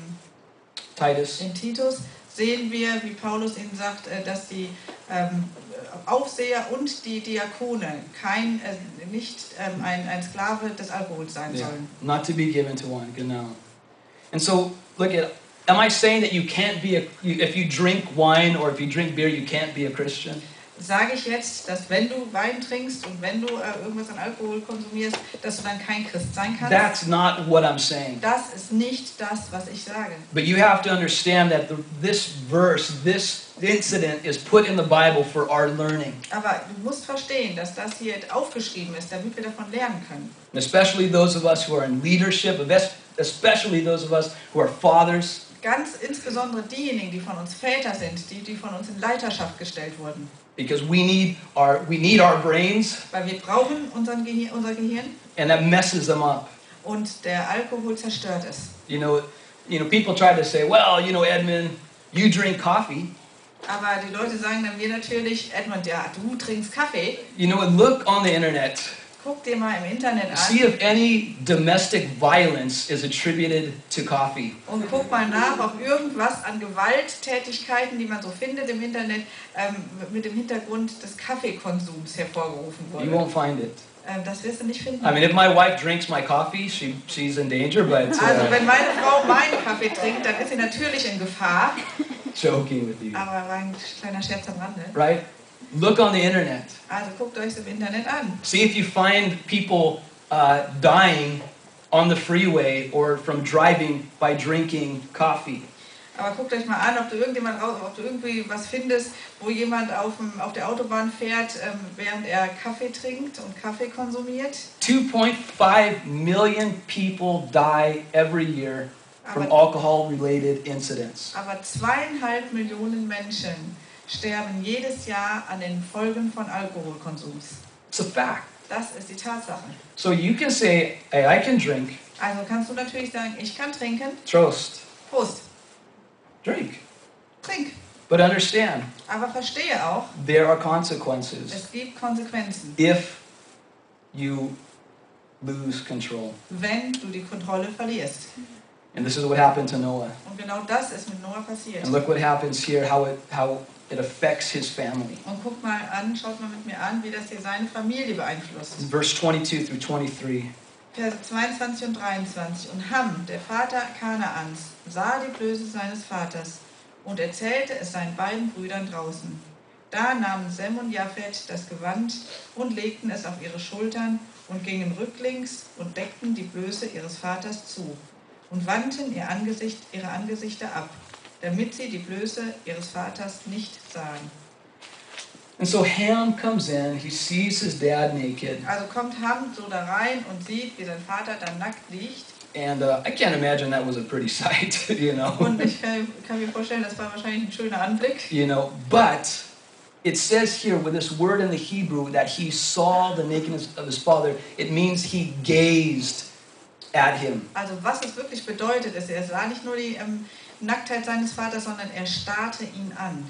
Titus. in Titus sehen wir, wie Paulus ihnen sagt, äh, dass die ähm, Aufseher und die Diakone kein, äh, nicht ähm, ein, ein Sklave des Alkohols sein Yeah, sollen. not to be given to wine, genau. And so, look at, am I saying that you can't be a, you, if you drink wine or if you drink beer, you can't be a Christian? Sage ich jetzt, dass wenn du Wein trinkst und wenn du äh, irgendwas an Alkohol konsumierst, dass du dann kein Christ sein kannst? That's not what I'm saying. Das ist nicht das, was ich sage. But you have to understand that the, this verse, this incident is put in the Bible for our learning. Aber du musst verstehen, dass das hier aufgeschrieben ist, damit wir davon lernen können. And especially those of us who are in leadership, especially those of us who are fathers. Ganz insbesondere diejenigen, die von uns Väter sind, die, die von uns in Leiterschaft gestellt wurden. Because we need our we need our brains, Weil wir brauchen unseren Gehir unser Gehirn and that messes them up. und der Alkohol zerstört es. You know, you know, people try to say, well, you know, Edmund, you drink coffee. Aber die Leute sagen dann mir natürlich, Edmund, ja, du trinkst Kaffee. You know, look on the internet. Guck dir mal im Internet See an if any domestic violence is attributed to coffee. und guck mal nach, ob irgendwas an Gewalttätigkeiten, die man so findet im Internet, ähm, mit dem Hintergrund des Kaffeekonsums hervorgerufen You wurde. won't find it. Ähm, das wirst du nicht finden. I mean, if my wife drinks my coffee, she she's in danger, but Also uh, wenn meine Frau meinen Kaffee trinkt, dann ist sie natürlich in Gefahr. joking with you, Aber war ein kleiner Scherz am Rande. right? Look on the internet. Also guckt euch im Internet an. See if you find people uh, dying on the freeway or from driving by drinking coffee. Aber guckt euch mal an, ob du irgendjemand, ob du irgendwie was findest, wo jemand auf, dem, auf der Autobahn fährt, ähm, während er Kaffee trinkt und Kaffee konsumiert. two point five million people die every year from Aber, alcohol-related incidents. aber zweieinhalb Millionen Menschen sterben jedes Jahr an den Folgen von Alkoholkonsums. It's a fact. Das ist die Tatsache. So you can say, hey, I can drink. Also kannst du natürlich sagen, ich kann trinken. Trost. Prost, Drink. trink. But understand, Aber verstehe auch, there are consequences es gibt Konsequenzen, if you lose control. wenn du die Kontrolle verlierst. And this is what happened to Noah. Und genau das ist mit Noah passiert. And look what happens here, how it how it affects his family. Und guck mal an, schaut mal mit mir an, wie das hier seine Familie beeinflusst. Verse twenty-two through twenty-three. Verse zweiundzwanzig und dreiundzwanzig. Und Ham, der Vater Kanaans, sah die Blöße seines Vaters und erzählte es seinen beiden Brüdern draußen. Da nahmen Sem und Japhet das Gewand und legten es auf ihre Schultern und gingen rücklings und deckten die Blöße ihres Vaters zu und wandten ihr Angesicht, ihre Angesichter ab, damit sie die Blöße ihres Vaters nicht sahen. And so Ham comes in, he sees his dad naked, Also kommt Ham so da rein und sieht, wie sein Vater da nackt liegt. and uh, I can't imagine that was a pretty sight, you know. Und ich kann, kann mir vorstellen, das war wahrscheinlich ein schöner Anblick. You know, but it says here with this word in the Hebrew that he saw the nakedness of his father. It means he gazed at him. Also was es wirklich bedeutet, ist, er sah nicht nur die ähm, Nacktheit seines Vaters, sondern er starrte ihn an.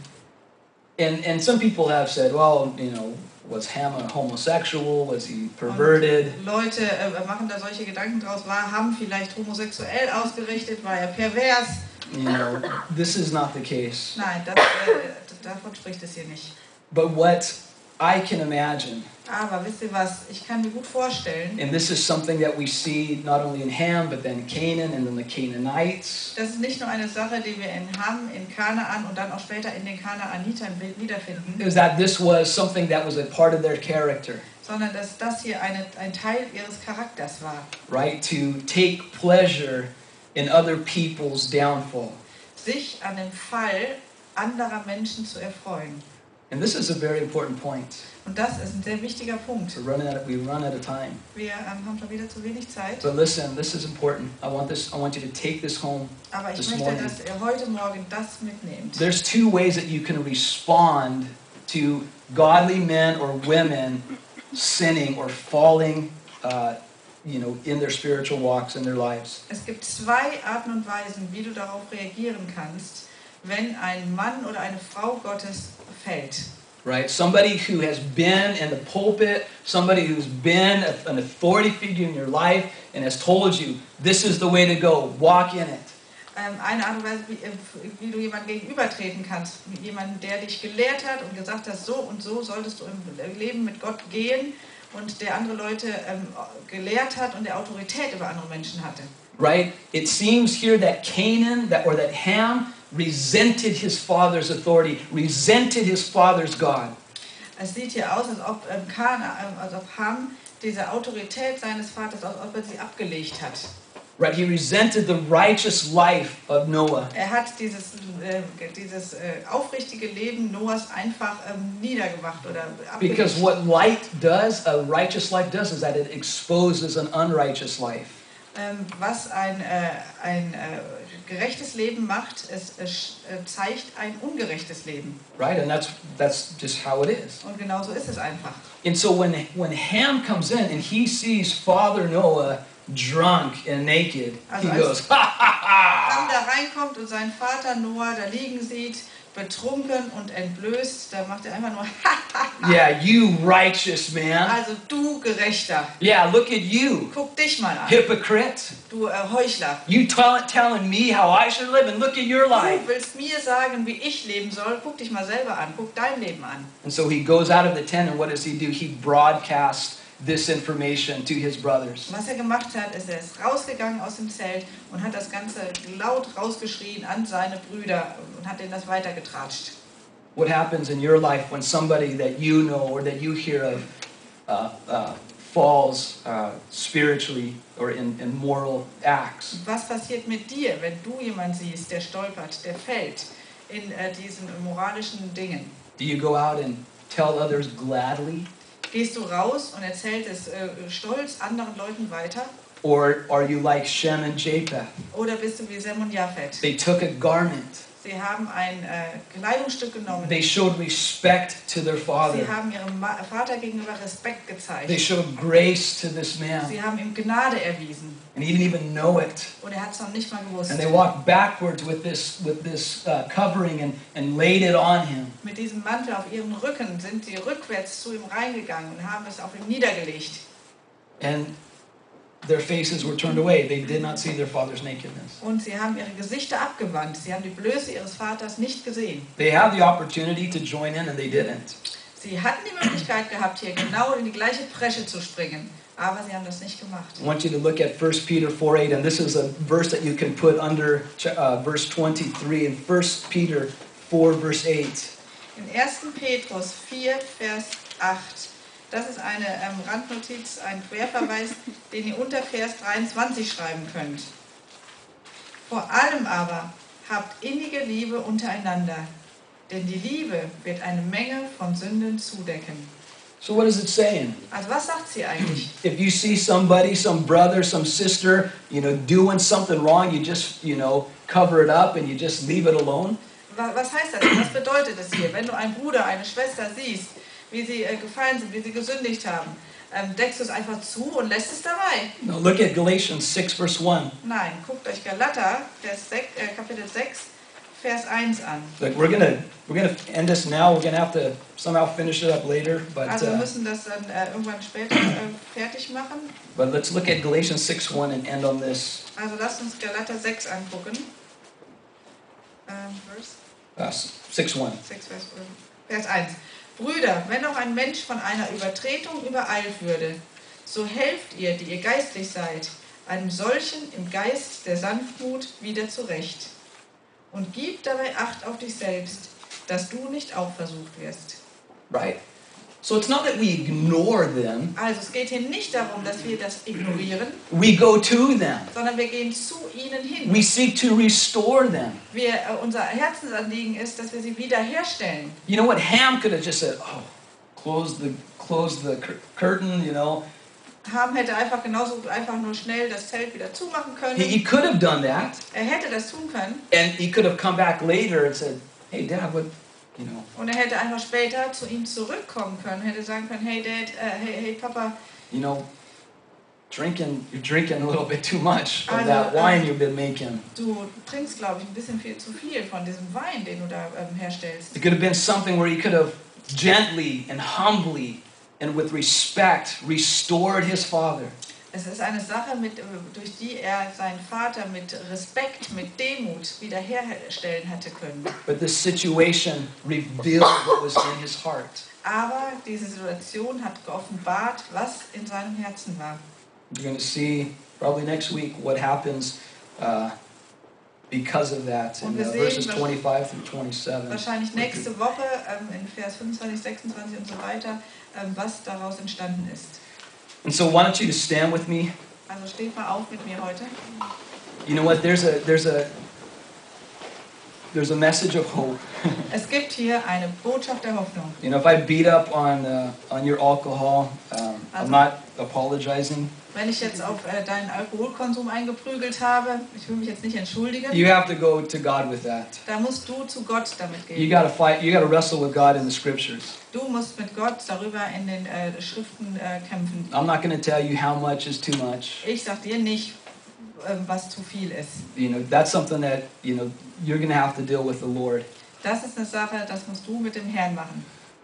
And and some people have said, well, you know, was Ham a homosexual? Was he perverted? Und Leute äh, machen da solche Gedanken draus, war Ham vielleicht homosexuell ausgerichtet, war er pervers? You know, this is not the case. Nein, das, äh, davon spricht es hier nicht. But what I can imagine, Aber wisst ihr was, ich kann mir gut vorstellen, and this is something that we see not only in Ham, but then Canaan and then the Canaanites, das ist nicht nur eine Sache, die wir in Ham, in Kanaan und dann auch später in den Kanaanitern wiederfinden, is that this was something that was a part of their character, sondern dass das hier eine, ein Teil ihres Charakters war. right? To take pleasure in other people's downfall. Sich an dem Fall anderer Menschen zu erfreuen. And this is a very important point. Und das ist ein sehr wichtiger Punkt. We're running out of, we run out of time. Wir ähm, haben schon wieder zu wenig Zeit. But listen, this is important. I want this. I want you to take this home. Aber ich this möchte, morning. dass ihr heute Morgen das mitnehmt. There's two ways that you can respond to godly men or women sinning or falling, uh, you know, in their spiritual walks in their lives. Es gibt zwei Arten und Weisen, wie du darauf reagieren kannst, wenn ein Mann oder eine Frau Gottes fällt. Right? Somebody who has been in the pulpit, somebody who's been a- an authority figure in your life and has told you, this is the way to go, walk in it. Ähm, eine Art und Weise, wie, äh, wie du jemandem gegenübertreten kannst. Jemanden, der dich gelehrt hat und gesagt hat, so und so solltest du im Leben mit Gott gehen und der andere Leute ähm, gelehrt hat und der Autorität über andere Menschen hatte. Right? It seems here that Canaan that, or that Ham resented his father's authority, resented his father's God. Es sieht hier aus, als ob, ähm, Kana, ähm, als ob Ham diese Autorität seines Vaters, als ob er sie abgelegt hat. Right? He resented the righteous life of Noah. Er hat dieses, äh, dieses äh, aufrichtige Leben Noahs einfach ähm, niedergemacht oder abgelegt. Because what light does, a righteous life does, is that it exposes an unrighteous life. Ähm, was ein, äh, ein äh, gerechtes Leben macht, es, es äh, zeigt ein ungerechtes Leben. Right? And that's that's just how it is. Und genau so ist es einfach. And so when when Ham comes in and he sees Father Noah drunk and naked, he Also als- goes, ha ha Ham ha! da reinkommt und seinen Vater Noah da liegen sieht, betrunken und entblößt, da macht er einfach nur Yeah, you righteous man. also du Gerechter, Yeah, look at you, guck dich mal an, hypocrite. du äh, Heuchler. You tell, telling me how I should live, and look at your life. Du willst mir sagen, wie ich leben soll, guck dich mal selber an, guck dein Leben an. And so he goes out of the tent, and what does he do? He broadcasts this information to his brothers. Was er gemacht hat, ist, er ist rausgegangen aus dem Zelt und hat das Ganze laut rausgeschrien an seine Brüder und hat denen das weitergetratscht. What happens in your life when somebody that you know or that you hear of uh, uh, falls uh, spiritually or in, in moral acts? Was passiert mit dir, wenn du jemanden siehst, der stolpert, der fällt in äh, diesen moralischen Dingen? Do you go out and tell others gladly? Gehst du raus und erzählst es äh, stolz anderen Leuten weiter? Or are you like Shem and Japheth? Oder bist du wie Sem und Japhet? They took a garment. Sie haben ein äh, Kleidungsstück genommen. They showed respect to their Sie father. haben ihrem Ma Vater gegenüber Respekt They gezeigt. showed grace to this man. Sie haben ihm Gnade erwiesen. And he didn't even know it. Und er hat es noch nicht mal gewusst. And they walked backwards with this, with this uh, covering and, and laid it on him. Mit diesem Mantel auf ihren Rücken sind sie rückwärts zu ihm reingegangen und haben es auf ihn niedergelegt. And their faces were turned away. They did not see their father's nakedness. Und sie haben ihre Gesichter abgewandt. Sie haben die Blöße ihres Vaters nicht gesehen. They had the opportunity to join in and they didn't. Sie hatten die Möglichkeit gehabt, hier genau in die gleiche Presche zu springen. Aber sie haben das nicht gemacht. I want you to look at First Peter four eight, and this is a verse that you can put under uh, verse twenty-three in First Peter four verse eight. In ersten Petrus vier, Vers acht. Das ist eine ähm, Randnotiz, ein Querverweis, den ihr unter Vers dreiundzwanzig schreiben könnt. Vor allem aber habt innige Liebe untereinander, Denn die Liebe wird eine Menge von Sünden zudecken. So what is it saying? Also was sagt sie eigentlich? If you see somebody, some brother, some sister, you know, doing something wrong, you just, you know, cover it up and you just leave it alone? Wa- Was heißt das? Was bedeutet das hier? Wenn du einen Bruder, eine Schwester siehst, wie sie äh, gefallen sind, wie sie gesündigt haben, ähm, deckst du es einfach zu und lässt es dabei? No, look at Galatians six, verse one. Nein, guckt euch Galater, Vers sechs, äh, Kapitel sechs, Vers eins an. Look, we're gonna we're gonna end this now. We're gonna have to somehow finish it up later, but Also wir uh, müssen das dann äh, irgendwann später äh, fertig machen. but let's look at Galatians six one and end on this. Also lasst uns Galater sechs angucken. Ähm, Vers Uh, six one. sechs, Vers, äh, Vers eins. Brüder, wenn auch ein Mensch von einer Übertretung übereilt würde, so helft ihr, die ihr geistlich seid, einem solchen im Geist der Sanftmut wieder zurecht. Und gib dabei Acht auf dich selbst, dass du nicht auch versucht wirst. Right. So it's not that we ignore them. Also es geht hier nicht darum, dass wir das ignorieren, We go to them. sondern wir gehen zu ihnen hin. We seek to restore them. Wir, äh, unser Herzensanliegen ist, dass wir sie wiederherstellen. You know what? Ham could have just said, "Oh, close the close the cur- curtain," you know. Ham hätte einfach genauso einfach nur schnell das Zelt wieder zumachen He, können. he could have done that, Er hätte das tun können and he could have come back later and said, "Hey, Dad, what, you know." und er hätte einfach später zu ihm zurückkommen können, hätte sagen können, hey Dad, äh, hey, hey Papa, You know, drinking, you're drinking a little bit too much of Also, that wine ähm, you've been making. du trinkst, glaube ich, ein bisschen viel zu viel von diesem Wein, den du da ähm, herstellst. It could have been something where he could have gently and humbly and with respect restored his father. Es ist eine Sache, mit, äh, durch die er seinen Vater mit Respekt, mit Demut wiederherstellen hätte können. But this situation revealed what was in his heart. Aber diese Situation hat geoffenbart, was in seinem Herzen war. You're going to see probably next week what happens uh, because of that in Und wir uh, sehen verses wahrsch- twenty-five through twenty-seven. Wahrscheinlich nächste Woche ähm, in Vers fünfundzwanzig, sechsundzwanzig und so weiter, ähm, was daraus entstanden ist. And so why don't you just stand with me? Also steht mal auf mit mir heute. You know what? There's a there's a there's a message of hope. Es gibt hier eine Botschaft der Hoffnung. You know, if I beat up on uh, on your alcohol, um, I'm Also- not apologizing. Wenn ich jetzt auf äh, deinen Alkoholkonsum eingeprügelt habe, ich will mich jetzt nicht entschuldigen, You have to go to God with that. da musst du zu Gott damit You gehen. got to fight. You got to wrestle with God in the scriptures. Du musst mit Gott darüber in den äh, Schriften äh, kämpfen. I'm not going to tell you how much is too much. Ich sag dir nicht, äh, was zu viel ist. You know, that's something that you know you're going to have to deal with the Lord. Das ist eine Sache, das musst du mit dem Herrn machen.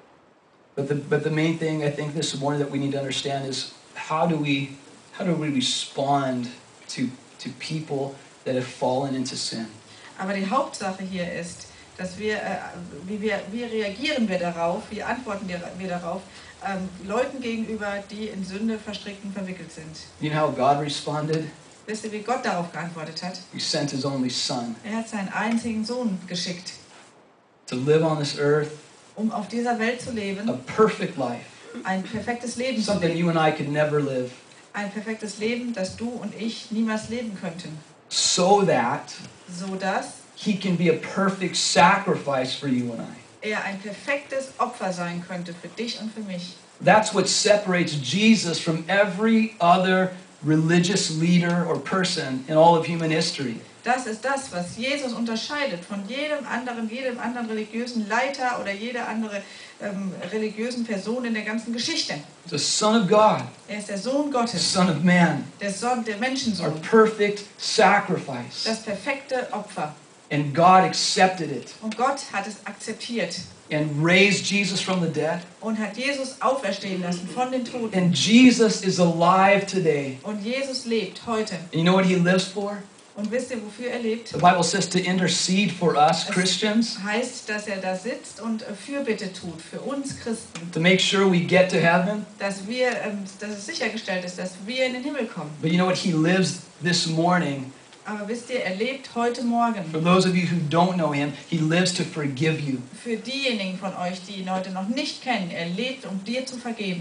But the but the main thing I think this morning that we need to understand is how do we how do we respond to to people that have fallen into sin? Aber die Hauptsache hier ist, dass wir, äh, wie, wir wie reagieren wir darauf, wie antworten wir, wir darauf, ähm, Leuten gegenüber, die in Sünde verstrickt und verwickelt sind. You know how God responded? Wisst ihr, wie Gott darauf geantwortet hat? He sent His only Son Er hat seinen einzigen Sohn geschickt, to live on this earth um auf dieser Welt zu a leben, perfect life, ein perfektes Leben zu something leben. you and I could never live, Ein perfektes Leben, das du und ich niemals leben könnten. so that So dass He can be a perfect sacrifice for you and I. er ein perfektes Opfer sein könnte für dich und für mich. That's what separates Jesus from every other religious leader or person in all of human history. Das ist das, was Jesus unterscheidet von jedem anderen, jedem anderen religiösen Leiter oder jeder andere ähm, religiösen Person in der ganzen Geschichte. The Son of God, Er ist der Sohn the Gottes, Son of Man, der Sohn, der our Menschensohn, perfect sacrifice. das perfekte Opfer. And God accepted it Und Gott hat es akzeptiert and raised Jesus from the dead. und hat Jesus auferstehen lassen von den Toten. And Jesus is alive today. Und Jesus lebt heute. And you know what He lives for? Und wisst ihr, wofür er lebt? The Bible says to intercede for us Christians, Heißt, dass er da sitzt und äh, Fürbitte tut für uns Christen, to make sure we get to heaven. dass wir, ähm, dass es sichergestellt ist, dass wir in den Himmel kommen. But you know what? He lives this morning. Aber wisst ihr, er lebt heute Morgen. For those of you who don't know Him, He lives to forgive you. Für diejenigen von euch, die ihn heute noch nicht kennen, er lebt, um dir zu vergeben.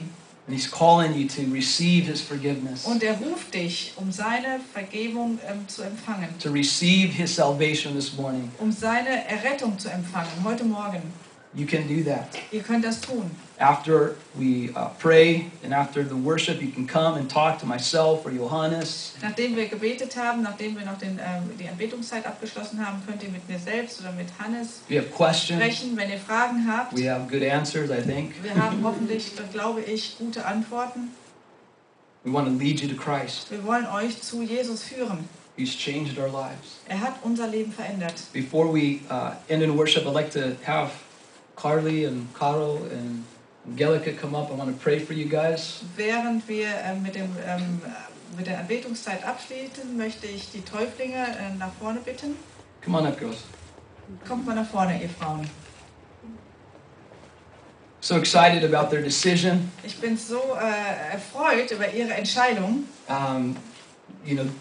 And he's calling you to receive his forgiveness, Und er ruft dich, um seine Vergebung ähm, zu empfangen, to receive his salvation this morning. um seine Errettung zu empfangen, heute Morgen. You can do that. Ihr könnt das tun. After we uh, pray and after the worship, you can come and talk to myself or Johannes. Nachdem wir gebetet haben, nachdem wir noch den, ähm, die Anbetungszeit abgeschlossen haben, könnt ihr mit mir selbst oder mit Hannes If you have questions, sprechen, wenn ihr Fragen habt. we have good answers, I think. Wir haben hoffentlich, das glaube ich, gute Antworten. We want to lead you to Christ. Wir wollen euch zu Jesus führen. He's changed our lives. Er hat unser Leben verändert. Before we uh, end in worship, I'd like to have Carly and Caro and Angelica come up. I want to pray for you guys. Während wir äh, mit, dem, ähm, mit der Anbetungszeit abschließen, möchte ich die Täuflinge äh, nach vorne bitten. Come on up, girls. Kommt mal nach vorne, ihr Frauen. So excited about their decision. Ich bin so äh, erfreut über ihre Entscheidung. Um, you know,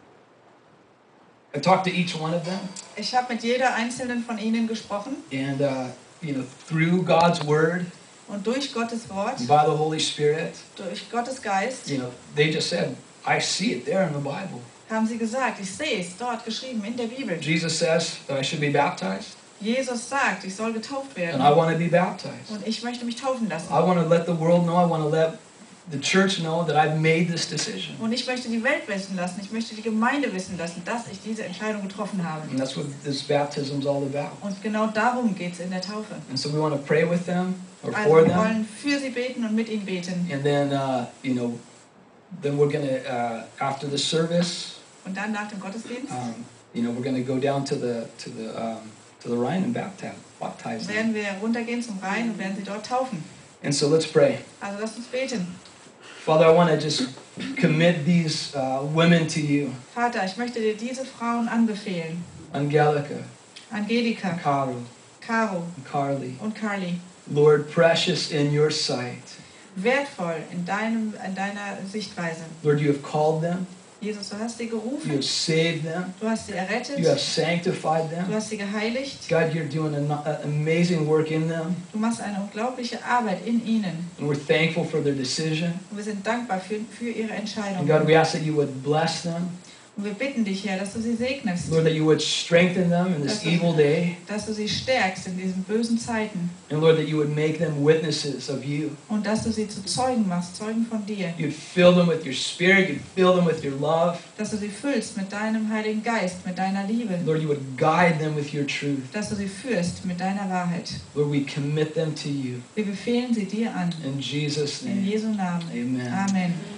I talked to each one of them, Ich habe mit jeder einzelnen von ihnen gesprochen and uh, you know, through God's word, und durch Gottes Wort, by the Holy Spirit, durch Gottes Geist, you know, they just said, "I see it there in the Bible." haben sie gesagt, ich sehe es dort geschrieben in der Bibel. Jesus says that I should be baptized, Jesus sagt, ich soll getauft and werden I want to be baptized. und ich möchte mich taufen lassen. I want to let the world know. I want to let the church know that I've made this decision. Und ich möchte die Welt wissen lassen, ich möchte die Gemeinde wissen lassen, dass ich diese Entscheidung getroffen habe. And that's what this baptism is all about. Und genau darum geht es in der Taufe. And so we want to pray with them or Also for wir them, wollen für sie beten und mit ihnen beten. and then uh, you know, then we're gonna uh, after the service, Und dann nach dem Gottesdienst um, you know, we're gonna go down to the to the um, to the Rhine and baptize baptize them. werden wir runtergehen zum Rhein und werden sie dort taufen. And so let's pray. Also lasst uns beten. Father, I want to just commit these uh, women to you, Vater, ich möchte dir diese Frauen anbefehlen. Angelica, Angelika, Caro, Caro and Carly. und Carly. Lord, precious in your sight. Wertvoll in, deinem, in deiner Sichtweise. Lord, you have called them, Jesus, du hast sie you gerufen, have saved them, du hast sie errettet, you have sanctified du them. hast sie geheiligt. God, you're doing an amazing work in them, Du machst eine unglaubliche Arbeit in ihnen. and we're thankful for their decision. Und wir sind dankbar für, für ihre And Entscheidung. God, we ask that you would bless them, Und wir bitten dich, Herr, dass du sie segnest, Lord, that you would strengthen them in this evil day, dass du sie stärkst in diesen bösen Zeiten and Lord, that you would make them witnesses of you. und dass du sie zu Zeugen machst, Zeugen von dir. You'd fill them with your spirit, you'd fill them with your love. Dass du sie füllst mit deinem Heiligen Geist, mit deiner Liebe. Lord, you would guide them with your truth. Dass du sie führst mit deiner Wahrheit. Lord, we commit them to you. Wir befehlen sie dir an. In Jesus' In name, Jesu Namen. amen. Amen.